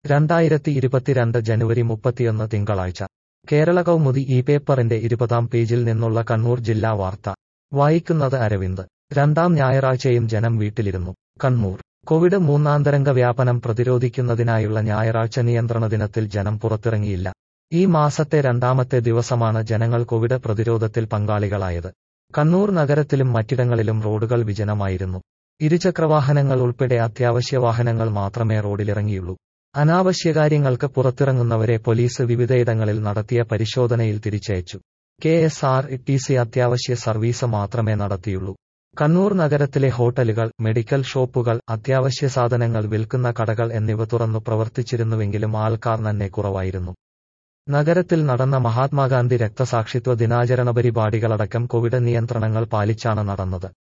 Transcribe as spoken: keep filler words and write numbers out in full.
രണ്ടായിരത്തി ഇരുപത്തിരണ്ട് ജനുവരി മുപ്പത്തിയൊന്ന് തിങ്കളാഴ്ച കേരള കൗമുദി ഈ പേപ്പറിന്റെ ഇരുപതാം പേജിൽ നിന്നുള്ള കണ്ണൂർ ജില്ലാ വാർത്ത വായിക്കുന്നത് അരവിന്ദ്. രണ്ടാം ഞായറാഴ്ചയും ജനം വീട്ടിലിരുന്നു. കണ്ണൂർ കോവിഡ് മൂന്നാം തരംഗ വ്യാപനം പ്രതിരോധിക്കുന്നതിനായുള്ള ഞായറാഴ്ച നിയന്ത്രണ ദിനത്തിൽ ജനം പുറത്തിറങ്ങിയില്ല. ഈ മാസത്തെ രണ്ടാമത്തെ ദിവസമാണ് ജനങ്ങൾ കോവിഡ് പ്രതിരോധത്തിൽ പങ്കാളികളായത്. കണ്ണൂർ നഗരത്തിലും മറ്റിടങ്ങളിലും റോഡുകൾ വിജനമായിരുന്നു. ഇരുചക്രവാഹനങ്ങൾ ഉൾപ്പെടെ അത്യാവശ്യ വാഹനങ്ങൾ മാത്രമേ റോഡിലിറങ്ങിയുള്ളൂ. അനാവശ്യകാര്യങ്ങൾക്ക് പുറത്തിറങ്ങുന്നവരെ പോലീസ് വിവിധയിടങ്ങളിൽ നടത്തിയ പരിശോധനയിൽ തിരിച്ചയച്ചു. K S R T C അത്യാവശ്യ സർവീസ് മാത്രമേ നടത്തിയുള്ളൂ. കണ്ണൂർ നഗരത്തിലെ ഹോട്ടലുകൾ, മെഡിക്കൽ ഷോപ്പുകൾ, അത്യാവശ്യ സാധനങ്ങൾ വിൽക്കുന്ന കടകൾ എന്നിവ തുറന്നു പ്രവർത്തിച്ചിരുന്നുവെങ്കിലും ആൾക്കാർ നന്നെ കുറവായിരുന്നു. നഗരത്തിൽ നടന്ന മഹാത്മാഗാന്ധി രക്തസാക്ഷിത്വ ദിനാചരണ പരിപാടികളടക്കം കോവിഡ് നിയന്ത്രണങ്ങൾ പാലിച്ചാണ് നടന്നത്.